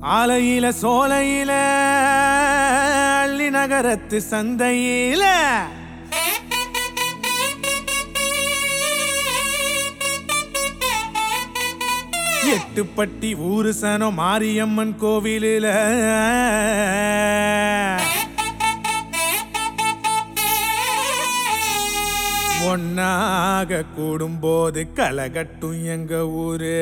ஆலையில சோலையில அள்ளி நகரத்து சந்தையில எட்டுப்பட்டி ஊரு சனம் மாரியம்மன் கோவிலில ஒன்னாக கூடும்போது கலகட்டும் எங்க ஊரு.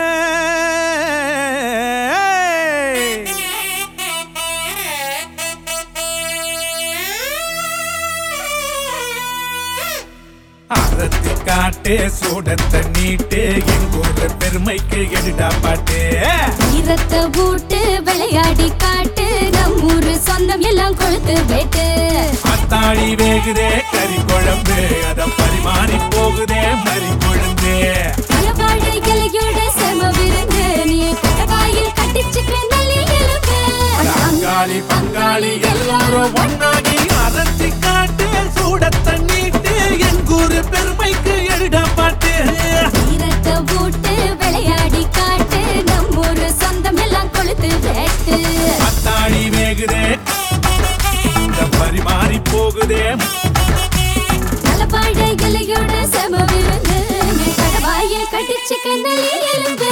அறத்தி காட்டு சூடத்தை நீட்டு எங்கூர் பெருமைக்கு எடுடா பாட்டு. இரத்த பூட்டு விளையாடி காட்டு நம்மூரு சொந்தம் எல்லாம் கொழுத்து வேட்டு. அத்தாடி வேகுதே கறி குழம்பு அத பரிமாறி போகுதே மறி கொழுந்து. பலவாழை இலையோட செம விருந்து நீ கடவாயில் கட்டிச்சுக்க நல்லி எலும்பு. பங்காளி பங்காளி எல்லாரும் ஒன்னாகி அறத்தி காட்டு சூடத்தை நீட்டு எங்கூர் பெருமைக்கு எடுடா பாட்டு. இரத்த பூட்டு விளையாடி காட்டு நம்மூரு சொந்தம் எல்லாம் கொழுத்து வேட்டு. அத்தாடி வேகுதே பரிமாறி போகுதே பலவாழை இலையோட செம விருந்து நீ கடவாயில் கட்டிச்சுக்க நல்லி எலும்பு.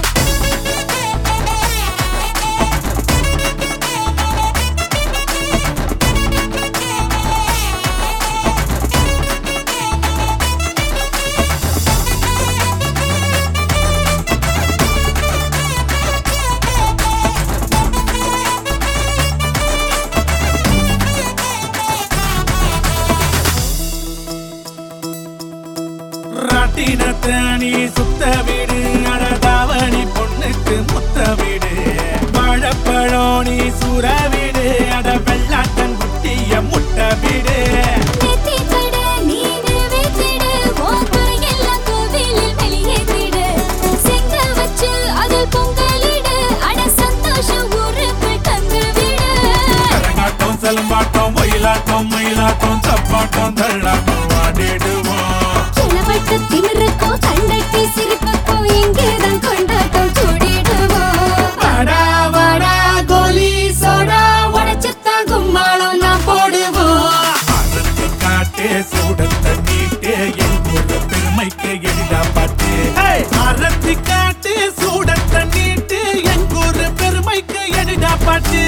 ராட்டினத்தானி சுத்த வீடு அடதாவணி பொண்ணுக்கு முத்த வீடு. வாழப்பழோனி சூற வீடு அட வெள்ளாட்டன் குட்டிய முட்டை வீடு. கரகாட்டம் செலம்பாட்டம் ஒயிலாட்டம் மயிலாட்டம் சப்பாட்டம் தள்ளாட்டம் ஆடிடுவோம். திமிருக்கும் சண்டைக்கு சிரிப்புக்கும் இங்கேதான் கொண்டாட்டம் சூடிடுவோம். வாடா வாடா கோலி சோடா உடைச்சுத்தான் கும்மாளம் நான் போடுவோம். அறத்தி காட்டு சூடத்தை நீட்டு எங்கூர் பெருமைக்கு எடிடா பாட்டு. அறத்தி காட்டு சூடத்தை நீட்டு எங்கூர் பெருமைக்கு எடிடா பாட்டு.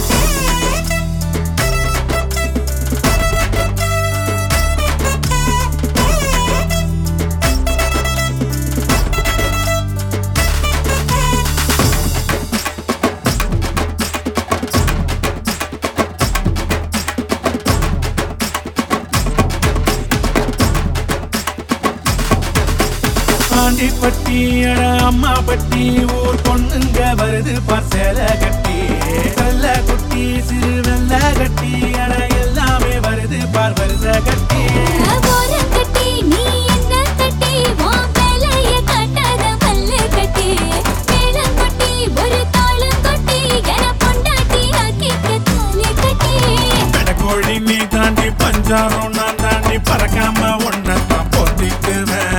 ஆண்டிப்பட்டி அட அம்மா பட்டி ஊர் பொண்ணுங்க வருது பார்சல கட்டி. வெள்ள குட்டி சிறு வெள்ள கட்டி அட எல்லாமே வருது பார் வருத கட்டி. ஓரம் கட்டி நீ என்ன தட்டி உன் வேலைய காட்டாத பல்லு கட்டி. மேளம் கொட்டி ஒரு தாளம் கொட்டி என பொண்டாட்டி ஆக்கிக்க தாலி கட்டி. பெடகோழி நீ தாண்டி பஞ்சாரம் நான் தாண்டி பறக்காம ஒன்னதான் பொத்திக்குவேன்.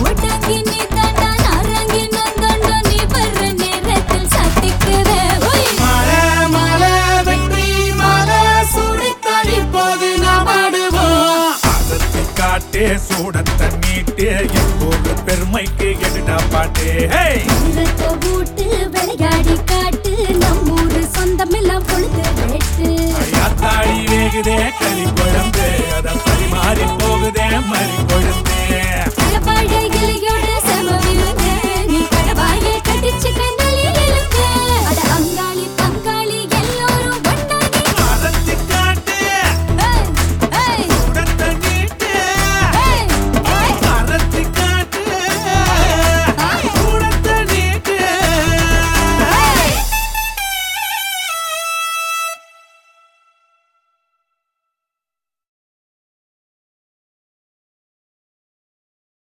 சூடத்தை நீட்டு எங்கூர் பெருமைக்கு எடுடா பாட்டு. பூட்டு விளையாடி காட்டு நம்மூரு சொந்தம் எல்லாம் பொழுது வேட்டு. அத்தாடி வேகுதே கறி